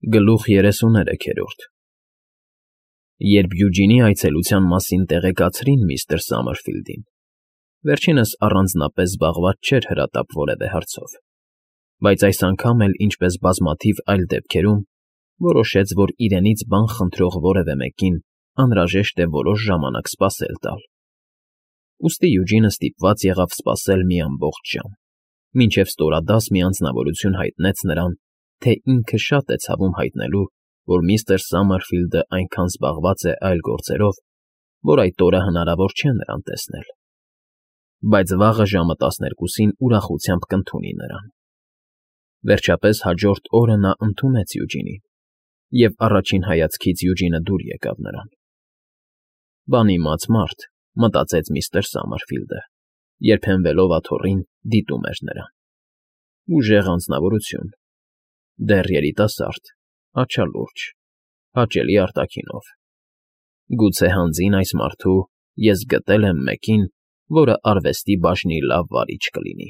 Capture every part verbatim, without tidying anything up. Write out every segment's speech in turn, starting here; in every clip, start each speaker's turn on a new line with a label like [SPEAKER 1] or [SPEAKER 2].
[SPEAKER 1] Գլուխ երեսուներեք։ Երբ Յուջինի այցելության մասին տեղեկացրին միստր Սամերֆիլդին, վերջինս առանձնապես զբաղված չէր հրատապ որևէ հարցով, բայց այս անգամ էլ, ինչպես բազմաթիվ այլ դեպքերում, որոշեց, որ իրենից բան խնդրող որևէ մեկին անհրաժեշտ է որոշ ժամանակ սպասել տալ։ Ուստի Յուջինը ստիպված եղավ սպասել մի ամբողջ ժամ, մինչև ստորադաս մի անձնավորություն հայտնեց նրան, թե ինքը շատ է ցավում հայտնելու, որ միստր Սամերֆիլդը այնքան զբաղված է այլ գործերով, որ այդ օրը հնարավոր չէ նրան տեսնել։ Բայց վաղը ժամը տասներկուսին ուրախությամբ կընդունի նրան։ Վերջապես հաջորդ օրը նա ընդունեց Յուջինին, և առաջին հայացքից Յուջինը դուր եկավ նրան։ «Բան իմաց մարդ», մտածեց միստր Սամերֆիլդը, երբ հենվելով աթոռին դիտում էր նրան։ Ուժեղ անձնավորություն, դեռ երիտասարդ, աչալուրջ, հաճելի արտաքինով։ Գուցե հանձին այս մարդու ես գտել եմ մեկին, որը արվեստի բաժնի լավ վարիչ կլինի։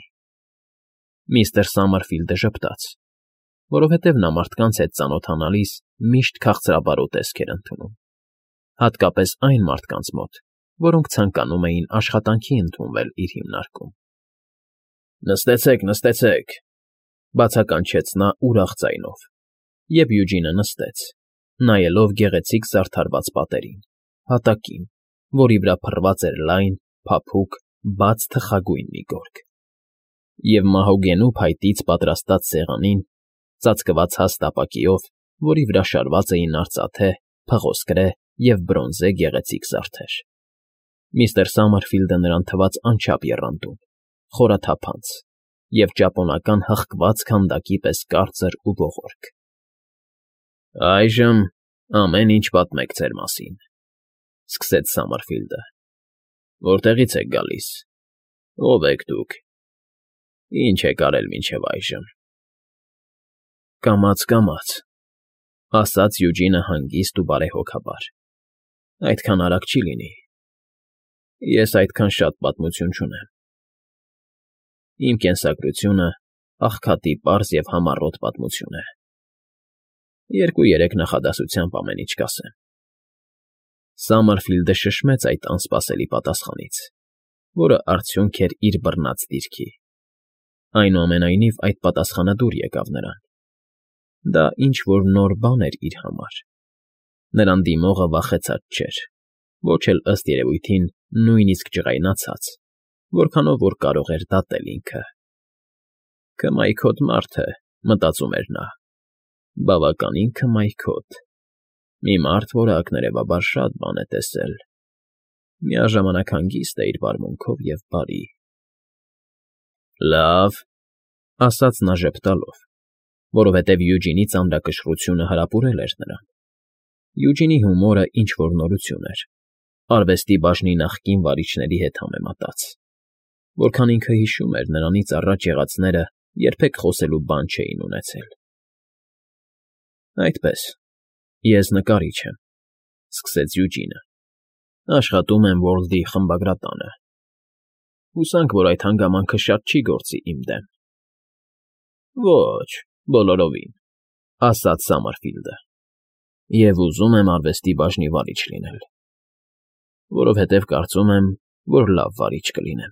[SPEAKER 1] Միստր Սամերֆիլդը ժպտաց, որովհետև նա մարդկանց հետ ծանոթանալիս միշտ քաղցրաբարո տեսք էր ընդունում, հատկապես այն մարդկանց մոտ, որոնք ցանկանում էին աշխատանքի ընդունվել իր հիմնարկում։ «Նստեցեք, նստեցեք», բացականչեց նա ուրախ ձայնով, և Յուջինը նստեց, նայելով գեղեցիկ զարդարված պատերին, հատակին, որի վրա փռված էր լայն, փափուկ, բաց թխագույն մի գորգ, և մահոգենու փայտից պատրաստած սեղանին, ծածկված հաստ ապակիով, որի վրա շարված էին արծաթե, փղոսկրե և բրոնզե գեղեցիկ զարդեր։ Միստր Սամերֆիլդը նրան թվաց անչափ եռանդուն, խորաթափանց և ճապոնական հղկված քանդակի պես կարծր ու ողորկ։ «Այժմ ամեն ինչ պատմեք ձեր մասին», ֊ սկսեց Սամերֆիլդը։ «Որտեղից եք գալիս, ով եք դուք, ինչ եք արել մինչև այժմ»։ «Կամաց֊կամաց», ֊ ասաց Յուջինը հանգիստ ու բարեհոգաբար, ֊ այդքան արագ չի լինի։ Ես այդքան շատ պատմություն չունեմ։ Իմ կենսագրությունը աղքատի պարզ և համառոտ պատմություն է։ Երկու֊երեք նախադասությամբ ամեն ինչ կասեմ։ Սամերֆիլդը շշմեց այդ անսպասելի պատասխանից, որը արդյունք էր իր բռնած դիրքի։ Այնուամենայնիվ այդ պատասխանը դուր եկավ նրան։ Դա ինչ֊որ նոր բան էր իր համար։ Նրան դիմողը վախեցած չէր, ոչ էլ ըստ երևույթին նույնիսկ ջղայնացած, որքանով որ կարող էր դատել ինքը։ «Քմայքոտ մարդ է», մտածում էր նա, «բավականին քմայքոտ, մի մարդ, որը ակներևաբար շատ բան է տեսել, միաժամանակ հանգիստ է իր վարմունքով և բարի»։ «Լավ», ֊ ասաց նա ժպտալով, որովհետև Յուջինի ծանրակշռությունը հարապուրել էր նրան։ Յուջինի հումորը ինչ֊որ նորություն էր, արվեստի բաժնի նախկին վարիչների հետ համեմատած։ Որքան ինքը հիշում էր, նրանից առաջ եղածները երբեք խոսելու բան չէին ունեցել։ «Այդպես, ես նկարիչ եմ», ֊ սկսեց Յուջինը, ֊ աշխատում եմ Ուորլդի խմբագրատանը։ Հուսանք, որ այդ հանգամանքը շատ չի գործի իմ դեմ։ «Ոչ, բոլորովին», ֊ ասաց Սամերֆիլդը, ֊ և ուզում եմ արվեստի բաժնի վարիչ լինել, որովհետև կարծում եմ, որ լավ վարիչ կլինեմ։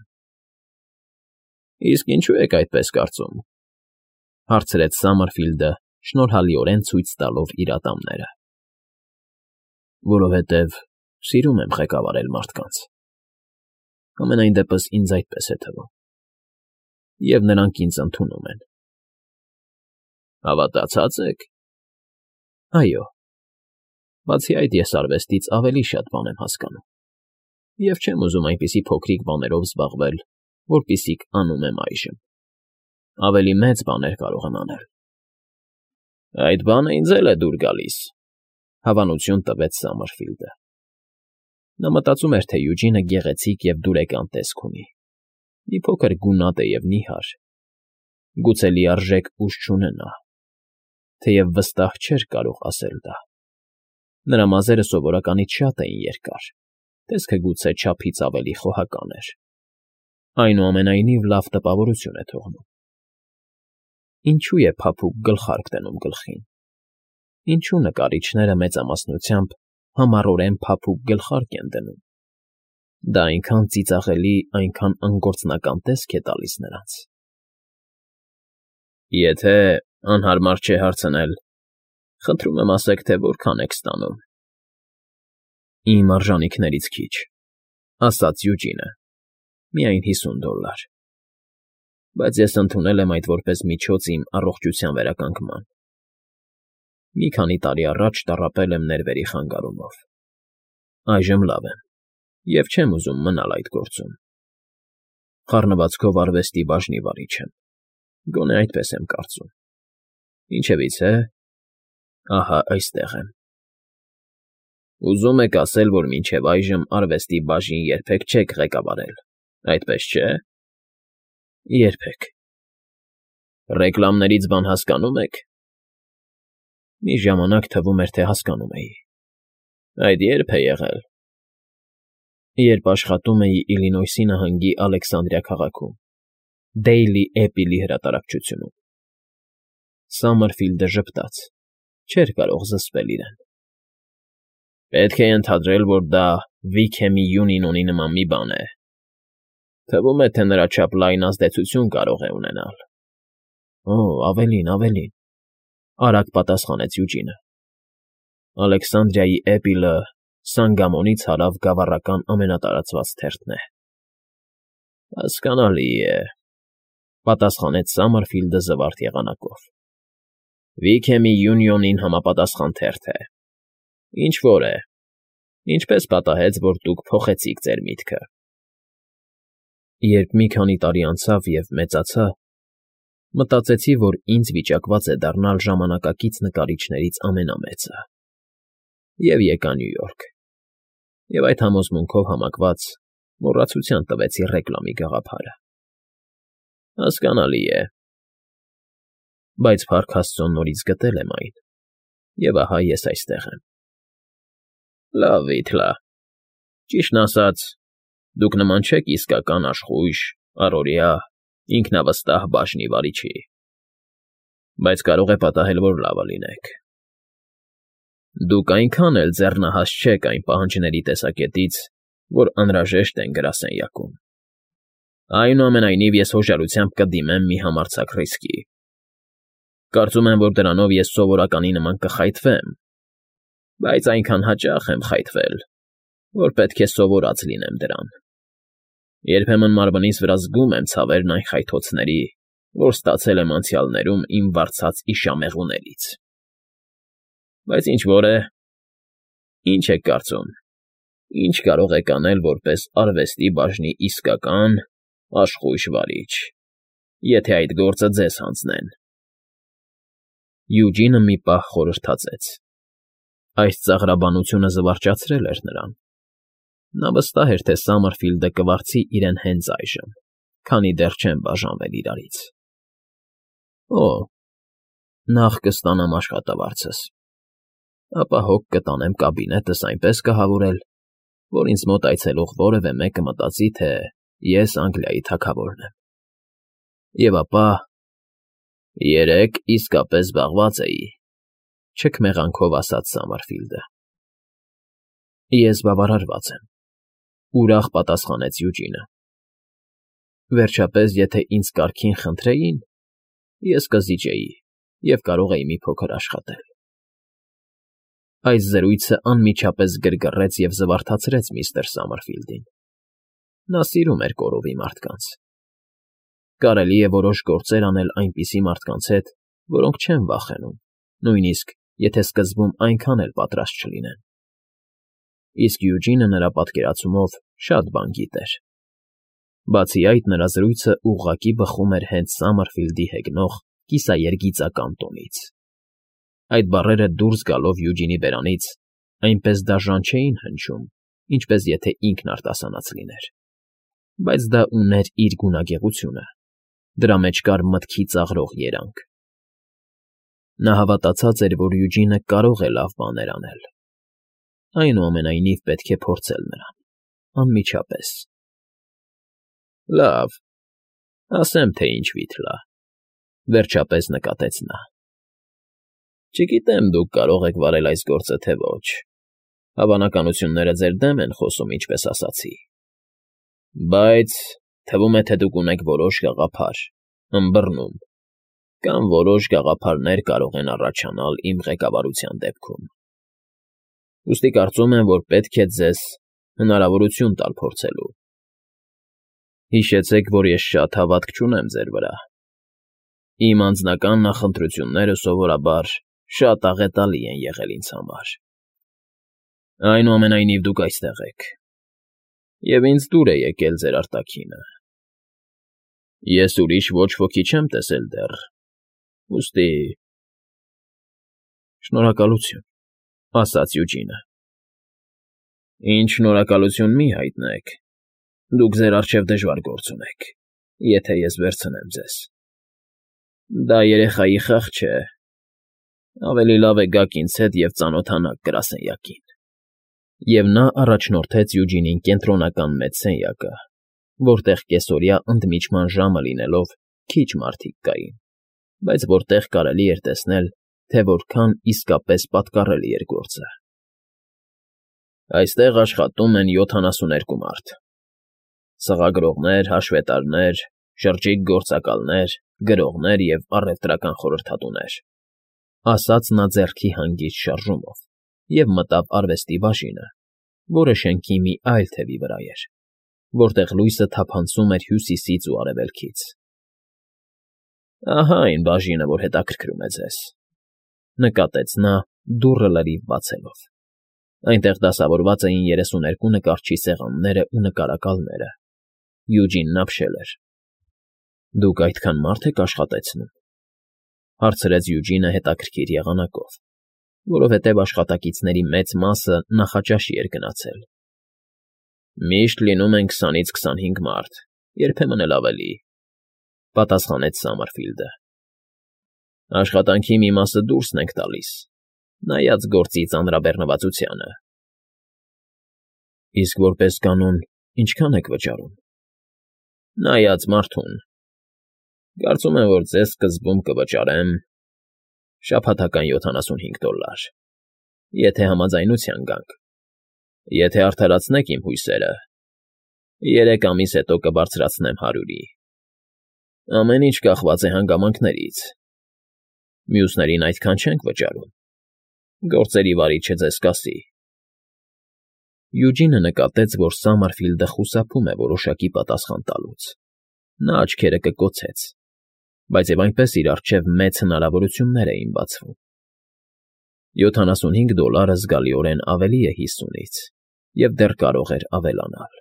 [SPEAKER 1] «Իսկ ինչո՞ւ եք այդպես կարծում», ֊ հարցրեց Սամերֆիլդը, շնորհալիորեն ցույց տալով իր ատամները։ «Որովհետև սիրում եմ ղեկավարել մարդկանց։ Համենայն դեպս ինձ այդպես է թվում։ Եվ նրանք ինձ ընդունում են»։ «Հավատացած եք»։ «Այո։ Բացի այդ, ես արվեստից ավելի շատ բան եմ հասկանում, և չեմ ուզում այնպիսի փոքրիկ բաներով զբաղվել, որպիսիք անում եմ այժմ։ Ավելի մեծ բաներ կարող եմ անել»։ «Այդ բանը ինձ էլ է դուր գալիս», ֊ հավանություն տվեց Սամերֆիլդը։ Նա մտածում էր, թե Յուջինը գեղեցիկ և դուրեկան տեսք ունի, մի փոքր գունատ է և նիհար, գուցե լիարժեք ուժ չունենա, թեև վստահ չէր կարող ասել դա։ Նրա մազերը սովորականից շատ էին երկար, տեսքը գուցե չափից ավելի խոհական էր։ Այնուամենայնիվ լավ տպավորություն է թողնում։ Ինչո՞ւ է փափուկ գլխարկ դնում գլխին։ Ինչու նկարիչները մեծամասնությամբ համառորեն փափուկ գլխարկ են դնում։ Դա այնքան ծիծաղելի, այնքան անգործնական տեսք է տալիս նրանց։ Եթե անհարմար չէ հարցնել, խնդրում եմ ասեք, թե որքան եք ստանում։ Իմ արժանիքներից քիչ, ասաց Յուջինը, միայն հիսուն դոլլար, բայց ես ընդունել եմ այդ որպես միջոց իմ առողջության վերականգնման։ Մի քանի տարի առաջ տառապել եմ ներվերի խանգարումով, այժմ լավ եմ և չեմ ուզում մնալ այդ գործում։ Խառնվածքով արվեստի բաժնի վարիչ եմ, գոնե այդպես եմ կարծում, ինչևիցե, ահա այստեղ եմ։ Ուզում եք ասել, որ մինչև այժմ արվեստի բաժին երբեք չեք ղեկավարել, այդպես չէ։ Երբեք։ Ռեկլամներից բան հասկանո՞ւմ եք։ Մի ժամանակ թվում էր, թե հասկանում էի։ Այդ ե՞րբ է եղել։ Երբ աշխատում էի Իլինոյսի նահանգի Ալեքսանդրիա քաղաքում, Դեյլի Էպիլի հրատարակչությունում։ Սամերֆիլդը ժպտաց, չէր կարող զսպել իրեն։ Պետք է ենթադրել, որ դա Վիքհեմի Յունինոնի նման մի բան է։ Թվում է, թե նրա չափ լայն ազդեցություն կարող է ունենալ։ Օ, ավելին, ավելին, արագ պատասխանեց Յուջինը։ Ալեքսանդրիայի Էպիլը Սանգամոնից հարավ գավառական ամենատարածված թերթն է։ Հասկանալի է, պատասխանեց Սամերֆիլդը զվարթ եղանակով։ Վիքհեմի Յունիոնին համապատասխան թերթ է։ Ինչ որ է, ինչպես պատահեց, որ դուք փոխեցիք ձեր միտքը։ Երբ մի քանի տարի անցավ և մեծացա, մտածեցի, որ ինձ վիճակված է դառնալ ժամանակակից նկարիչներից ամենամեծը, և եկա Նյու Յորք, և այդ համոզմունքով համակված մոռացության տվեցի ռեկլամի գաղափարը։ Հասկանալի է, բայց փառք Աստծո նորից գտել եմ այն, և ահա ես այստեղ եմ։ Լավ, Վիթլա, ճիշտն ասած, դուք նման չեք իսկական աշխույժ, առօրյա, ինքնավստահ բաժնի վարիչի, բայց կարող է պատահել, որ լավը լինեք։ Դուք այնքան էլ ձեռնահաս չեք այն պահանջների տեսակետից, որ անհրաժեշտ են գրասենյակում։ Այնուամենայնիվ ես հոժարությամբ կդիմեմ մի համարձակ ռիսկի։ Կարծում եմ, որ դրանով ես սովորականի նման կխայթվեմ, բայց այնքան հաճախ եմ խայթվել, որ պետք է սովորած լինեմ դրան։ Երբեմն մարմնիս վրա զգում եմ ցավերն այն խայթոցների, որ ստացել եմ անցյալներում իմ վարձած իշամեղուներից։ Բայց ինչ որ է, ինչ եք կարծում, ինչ կարող եք անել որպես արվեստի բաժնի իսկական աշխույժ վարիչ, եթե այդ գործը ձեզ հանձնեն։ Յուջինը մի պահ խորհրդածեց։ Այս ծաղրաբանությունը զվարճացրել էր նրան։ Նա վստահ էր, թե Սամերֆիլդը կվարձի իրեն հենց այժմ, քանի դեռ չեն բաժանվել իրարից։ Օ, նախ կստանամ աշխատավարձս, ապա հոգ կտանեմ կաբինետս այնպես կահավորել, որ ինձ մոտ այցելող որևէ մեկը մտածի, թե ես Անգլիայի թագավորն եմ։ Եվ ապա… Երեկ իսկապես զբաղված էի, չքմեղանքով ասաց Սամերֆիլդը։ Ես բավարարված եմ, ուրախ պատասխանեց Յուջինը։ Վերջապես, եթե ինձ կարգին խնդրեին, ես կզիջեի և կարող էի մի փոքր աշխատել։ Այս զրույցը անմիջապես գրգռեց և զվարթացրեց միստր Սամերֆիլդին։ Նա սիրում էր կորովի մարդկանց։ Կարելի է որոշ գործեր անել այնպիսի մարդկանց հետ, որոնք չեն վախենում, նույնիսկ եթե սկզբում այնքան էլ պատրաստ չլինեն։ Իսկ Յուջինը նրա պատկերացումով շատ բան գիտեր։ Բացի այդ, նրա զրույցը ուղղակի բխում էր հենց Սամերֆիլդի հեգնող կիսաերգիծական տոնից։ Այդ բառերը դուրս գալով Յուջինի բերանից այնպես դաժան չէին հնչում, ինչպես եթե ինքն արտասանած լիներ։ Բայց դա ուներ իր գունագեղությունը, դրա մեջ կար մտքի ծաղրող երանգ։ Նա հավատացած էր, որ Յուջինը կարող է լավ բաներ անել։ Այնուամենայնիվ պետք է փորձել նրան, անմիջապես։ Լավ, ասեմ, թե ինչ Վիթլա, վերջապես նկատեց նա։ Չգիտեմ, դուք կարող եք վարել այս գործը, թե ոչ. հավանականությունները ձեր դեմ են խոսում, ինչպես ասացի, բայց թվում է, թե դուք ունեք որոշ գաղափար, ըմբռնում, կամ որոշ գաղափարներ կարող են առաջանալ իմ ղեկավարության դեպքում։ Ուստի կարծում եմ, որ պետք է ձեզ հնարավորություն տալ փորձելու։ Հիշեցեք, որ ես շատ հավատք չունեմ ձեր վրա։ Իմ անձնական նախընտրությունները սովորաբար շատ աղետալի են եղել ինձ համար։ Այնուամենայնիվ դուք այստեղ եք, և ինձ դուր է եկել ձեր արտաքինը։ Ես ուրիշ ոչ ոքի չեմ տեսել դեռ, ուստի… Շնորհակալություն, ասաց Յուջինը։ Ինչ շնորհակալություն մի հայտնեք, դուք ձեր առջև դժվար գործ ունեք, եթե ես վերցնեմ ձեզ։ Դա երեխայի խաղ չէ, ավելի լավ է գաք ինձ հետ և ծանոթանաք գրասենյակին։ Եվ նա առաջնորդեց Յուջինին կենտրոնական մեծ սենյակը, որտեղ կեսօրյա ընդմիջման ժամը լինելով քիչ մարդիկ կային, բայց որտեղ կարելի էր տեսնել, թե որքան իսկապես պատկառելի էր գործը։ Այստեղ աշխատում են յոթանասուներկու մարդ. սղագրողներ, հաշվետարներ, շրջիկ գործակալներ, գրողներ և առևտրական խորհրդատուներ, ասաց նա ձեռքի հանգիստ շարժումով և մտավ արվեստի բաժինը, որը շենքի մի այլ թևի վրա էր, որտեղ լույսը թափանցում էր հյուսիսից ու արևելքից։ Ահա այն բաժինը, որ հետաքրքրում է ձեզ, նկատեց նա դուռը լրիվ բացելով։ Այնտեղ դասավորված էին երեսուներկու նկարչի սեղաններն ու նկարակալները։ Յուջինն ապշել էր։ Դուք այդքան մարդ եք աշխատեցնում, հարցրեց Յուջինը հետաքրքիր եղանակով, որովհետև աշխատակիցների մեծ մասը նախաճաշի էր գնացել։ Միշտ լինում են քսանից քսանհինգ մարդ, երբեմն էլ ավելի, պատասխանեց Սամարֆիլդը։ Աշխատանքի մի մասը դուրսն ենք տալիս, նայած գործի ծանրաբեռնվածությանը։ Իսկ որպես կանոն, ինչքան եք վճարում։ Նայած մարդուն։ Կարծում եմ, որ ձեզ սկզբում կվճարեմ շաբաթական յոթանասունհինգ դոլար, եթե համաձայնության գանք, եթե արդարացնեք իմ հույսերը, երեք ամիս հետո կբարձրացնեմ հարյուրի։ Ամեն ինչ կախված է հանգամանքներից, մյուսներին այդքան չենք վճարում, գործերի վարիչը ձեզ կասի։ Յուջինը նկատեց, որ Սամարֆիլդը խուսափում է որոշակի պատասխան տալուց։ Նա աչքերը կկոցեց, բայց և այնպես իր առջև մեծ հնարավորություններ էին բացվում։ Յոթանասունհինգ դոլարը զգալիորեն ավելի է հիսունից և դեռ կարող էր ավելանալ։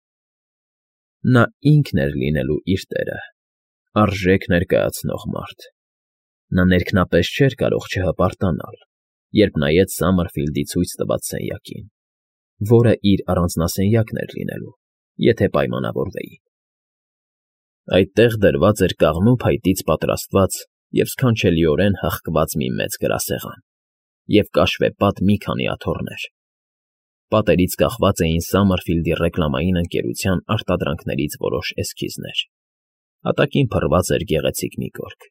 [SPEAKER 1] Նա ինքն էր լինելու իր տերը, արժեք ներկայացնող մարդ։ Նա ներքնապես չէր կարող չհպարտանալ, երբ նայեց Սամարֆիլդի ցույց տված սենյակին, որը իր առանձնասենյակն էր լինելու, եթե պայմանավորվեին։ Այդտեղ դրված էր կաղնու փայտից պատրաստված և սքանչելիորեն հղկված մի մեծ գրասեղան և կաշվեպատ մի քանի աթոռներ։ Պատերից կախված էին Սամարֆիլդի ռեկլամային ընկերության արտադրանքներից որոշ էսքիզներ։ Հատակին փռված էր գեղեցիկ մի գորգ։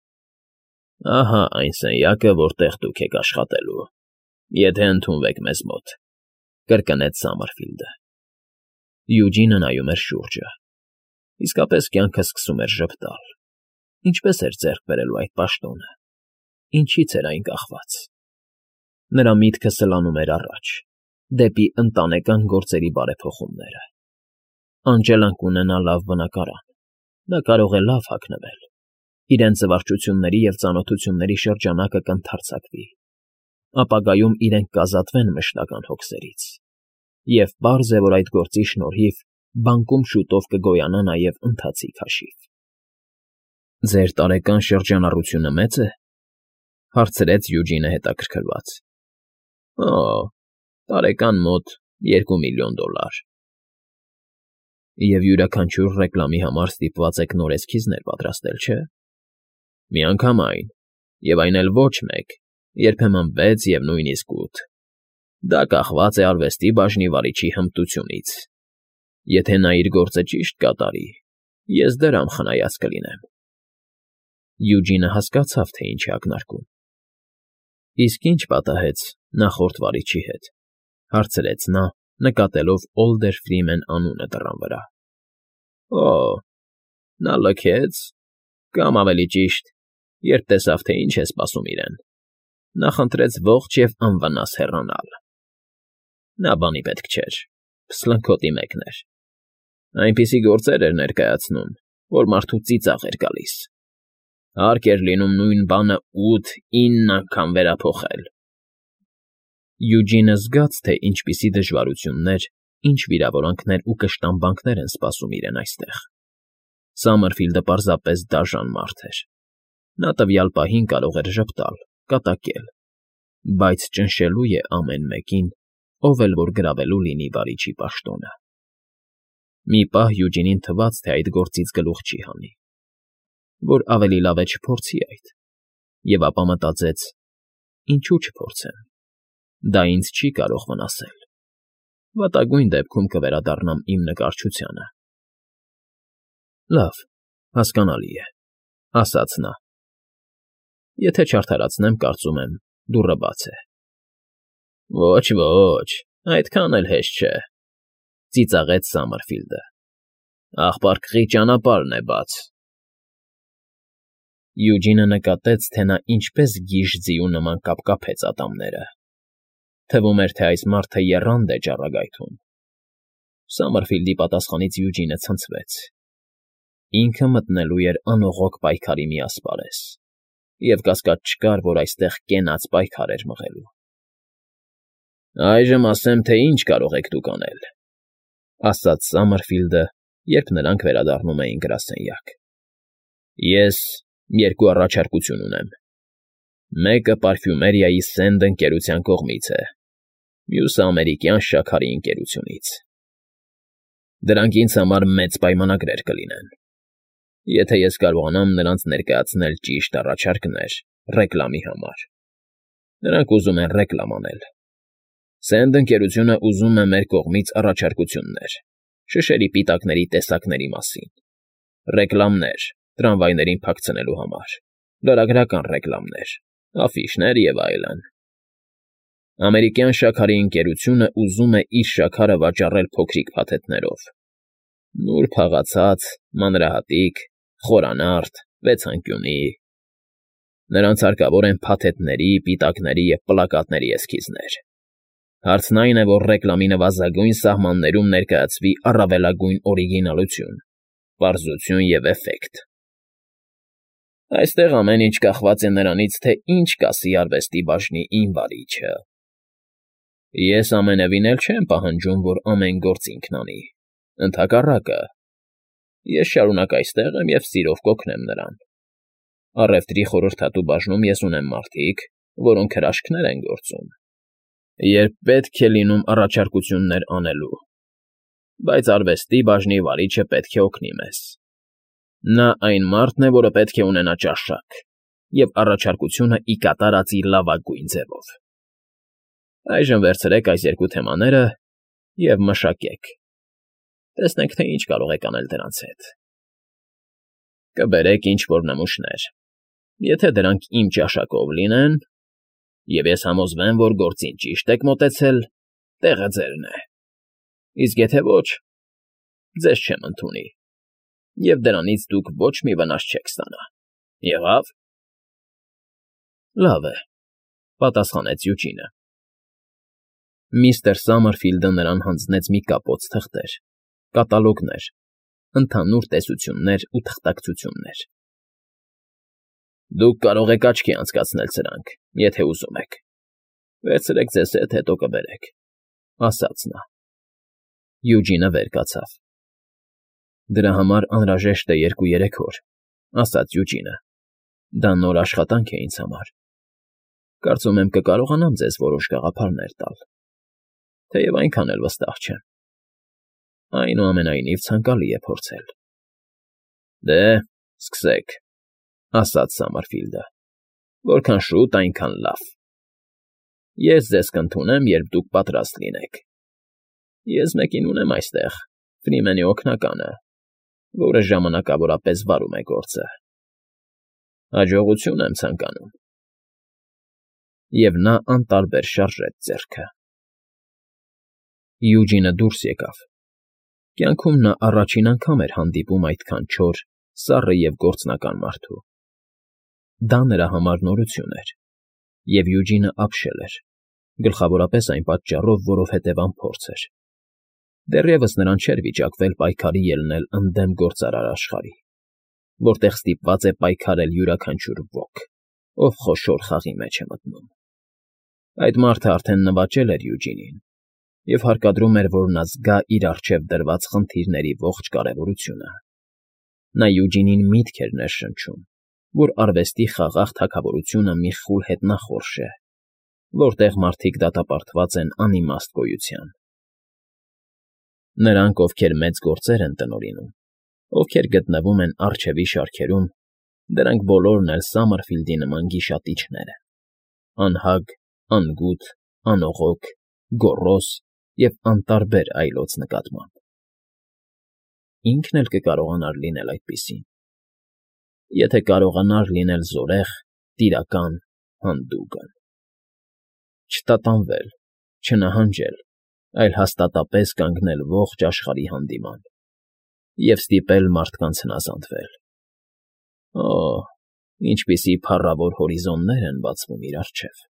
[SPEAKER 1] Ահա այն սենյակը, որտեղ դուք եք աշխատելու, եթե ընդունվեք մեզ մոտ, կրկնեց Սամարֆիլդը։ Յուջինը նայում էր շուրջը։ Իսկապես կյանքը սկսում էր ժպտալ։ Ինչպես էր ձեռք բերելու այդ պաշտոնը, ինչից էր այն կախված։ Նրա միտքը սլանում էր առաջ, դեպի ընտանեկան գործերի բարեփոխումները։ Անջելան կունենա լավ բնակարան, նա կարող է լավ հագնվել, իրենց զվարճությունների և ծանոթությունների շրջանակը կընդարձակվի, ապագայում իրենք կազատվեն մշտական հոգսերից, և պարզ է, որ այդ գործի շնորհիվ բանկում շուտով կգոյանա նաև ընթացիկ հաշիվ։ Ձեր տարեկան շրջանառությունը մե՞ծ է,֊ հարցրեց Յուջինը հետաքրքրված։ Օ, տարեկան մոտ երկու միլիոն դոլար։ Եվ յուրաքանչյուր ռեկլամի համար ստիպված եք նոր էսքիզներ պատրաստել, չէ՞։ Միանգամայն, և այն էլ ոչ մեկ, երբեմն վեց և նույնիսկ ութ։ Դա կախված է արվեստի բաժնի վարիչի հմտությունից։ Եթե նա իր գործը ճիշտ կատարի, ես դրամ խնայած կլինեմ։ Յուջինը հասկացավ, թե ինչ է ակնարկում։ Իսկ ինչ պատահեց նախորդ վարիչի հետ, հարցրեց նա, նկատելով Օլդեր Ֆրիմեն անունը դռան վրա։ Օ, նա լքեց, կամ ավելի ճիշտ, երբ տեսավ, թե ինչ է սպասում իրեն, նախընտրեց ողջ և անվնաս հեռանալ։ Նա բանի պետք չէր, փսլնքոտի մեկն էր, այնպիսի գործեր էր ներկայացնում, որ մարդու ծիծաղ էր գալիս, հարկ էր լինում նույն բանը ութ֊ինն անգամ վերափոխել։ Յուջինը զգաց, թե ինչպիսի դժվարություններ, ինչ վիրավորանքներ ու կշտամբանքներ են սպասում իրեն այստեղ։ Սամերֆիլդը պարզապես դաժան մարդ էր։ Նա տվյալ պահին կարող էր ժպտալ, կատակել, բայց ճնշելու է ամեն մեկին, ով էլ որ գրավելու լինի վարիչի պաշտոնը։ Մի պահ Յուջինին թվաց, թե այդ գործից գլուխ չի հանի, որ ավելի լավ է չփորձի այդ, և ապա մտածեց. ինչու չփորձեմ, դա ինձ չի կարող վնասել, վատագույն դեպքում կվերադառնամ իմ նկարչությանը։ Լավ, հասկանալի է, ասաց նա։ Եթե չարդարացնեմ, կարծում եմ, դուռը բաց է։ Ոչ, ոչ, այդքան էլ հեշտ չէ, ծիծաղեց Սամերֆիլդը։ Աղբարկղի ճանապարհն է բաց։ Յուջինը նկատեց, թե նա ինչպես գիժ ձիու նման կապկապեց ատամները։ Թվում էր, թե այս մարդը եռանդ է ճառագայթում։ Սամերֆիլդի պատասխանից Յուջինը ցնցվեց։ Ինքը մտնելու էր անողոք պայքարի մի ասպարեզ, և կասկած չկար, որ այստեղ կենաց պայքար էր մղելու։ Այժմ ասեմ, թե ինչ կարող եք դուք անել, ասաց Սամերֆիլդը, երբ նրանք վերադառնում էին գրասենյակ։ Ես երկու առաջարկություն ունեմ։ Մեկը պարֆյումերիայի Սենդ ընկերության կողմից է, մյուսը ամերիկյան շաքարի ընկերությունից։ Դրանք ինձ համար մեծ պայմանագրեր կլինեն, եթե ես կարողանամ նրանց ներկայացնել ճիշտ առաջարկներ ռեկլամի համար։ Նրանք ուզում են ռեկլամ անել։ Սենդ ընկերությունը ուզում է մեր կողմից առաջարկություններ, շշերի պիտակների տեսակների մասին, ռեկլամներ, տրամվայներին փակցնելու համար, լրագրական ռեկլամներ, աֆիշներ և այլն։ Ամերիկյան շաքարի ընկերությունը ուզում է իր շաքարը վաճառել փոքրիկ փաթեթներով, նուրբ հաղացած, մանրահատիկ, խորանարդ, վեցանկյունի։ Նրանց հարկավոր են փաթեթների, պիտակների և պլակատների էսքիզներ։ Հարցն այն է, որ ռեկլամի նվազագույն սահմաններում ներկայացվի առավելագույն օրիգինալություն, պարզություն և էֆեկտ։ Այստեղ ամեն ինչ կախված է նրանից, թե ինչ կասի արվեստի բաժնի իմ վարիչը։ Ես ամենևին էլ չեմ պահանջում, որ ամեն գործ ինքն անի, ընդհակառակը, ես շարունակ այստեղ եմ և սիրով կօգնեմ նրան։ Առևտրի խորհրդատու բաժնում ես ունեմ մարդիկ, որոնք հրաշքներ են գործում, երբ պետք է լինում առաջարկություններ անելու, բայց արվեստի բաժնի վարիչը պետք է օգնի մեզ։ Նա այն մարդն է, որը պետք է ունենա ճաշակ և առաջարկությունը ի կատարածի լավագույն ձևով։ Այժմ վերցրեք այս երկու թեմաները և մշակեք։ Տեսնենք, թե ինչ կարող եք անել դրանց հետ։ Կբերեք ինչ-որ նմուշներ, եթե դրանք իմ ճաշակով լինեն, և ես համոզվեմ, որ գործին ճիշտ եք մոտեցել, տեղը ձերն է։ Իսկ եթե ոչ, ձեզ չեմ ընդունի, և դրանից դուք ոչ մի վնաս չեք ստանա։ Եղա՞վ։ Լավ է, պատասխանեց Յուջինը։ Միստր Սամերֆիլդը նրան հանձնեց մի կապոց թղթեր, կատալոգներ, ընդհանուր տեսություններ ու թղթակցություններ։ Դուք կարող եք աչքի անցկացնել սրանք, եթե ուզում եք։ Վերցրեք ձեզ հետ, հետո կբերեք, ասաց նա։ Յուջինը վեր կացավ։ Դրա համար անհրաժեշտ է երկու֊երեք օր, ասաց Յուջինը։ Դա նոր աշխատանք է ինձ համար։ Կարծում եմ կկարողանամ ձեզ որոշ գաղափարներ տալ, թեև այնքան էլ վստահ չեմ։ Այնուամենայնիվ ցանկալի է փորձել։ Դե, սկսեք, ասաց Սամերֆիլդը։ Որքան շուտ, այնքան լավ։ Ես ձեզ կընդունեմ, երբ դուք պատրաստ լինեք։ Ես մեկին ունեմ այստեղ, Ֆրիմենի օգնականը, որը ժամանակավորապես վարում է գործը։ Հաջողություն եմ ցանկանում։ և նա անտարբեր շարժեց ձեռքը։ Յուջինը դուրս եկավ։ Կյանքում նա առաջին անգամ էր հանդիպում այդքան չոր, սառը և գործնական մարդու։ Դա նրա համար նորություն էր, և Յուջինը ապշել էր, գլխավորապես այն պատճառով, որովհետև անփորձ էր։ Դեռևս նրան չէր վիճակվել պայքարի ելնել ընդդեմ գործարար աշխարհի, որտեղ ստիպված է պայքարել յուրաքանչյուր ոք, ով խոշոր խաղի մեջ է մտնում։ Այդ մարդը արդեն նվաճել էր Յուջինին և հարկադրում էր, որ նա զգա իր առջև դրված խնդիրների ողջ կարևորությունը։ Նա Յուջինին միտք էր ներշնչում, որ արվեստի խաղաղ թագավորությունը մի խուլ հետնախորշ է, որտեղ մարդիկ դատապարտված են անիմաստ գոյության։ Նրանք, ովքեր մեծ գործեր են տնօրինում, ովքեր գտնվում են առջևի շարքերում, դրանք բոլորն էլ Սամերֆիլդի նման գիշատիչներ են, անհագ, անգութ, անողոք, գոռոզ և անտարբեր այլոց նկատմամբ։ Ինքն էլ կկարողանար լինել այդպիսին, եթե կարողանար լինել զորեղ, տիրական, հանդուգն։ Չտատանվել, չնահանջել, այլ հաստատապես կանգնել ողջ աշխարհի հանդիման և ստիպել մարդկանց հնազանդվել։ Օ՜, ինչպիսի փառավոր հորիզոններ են բացվում իր առջև։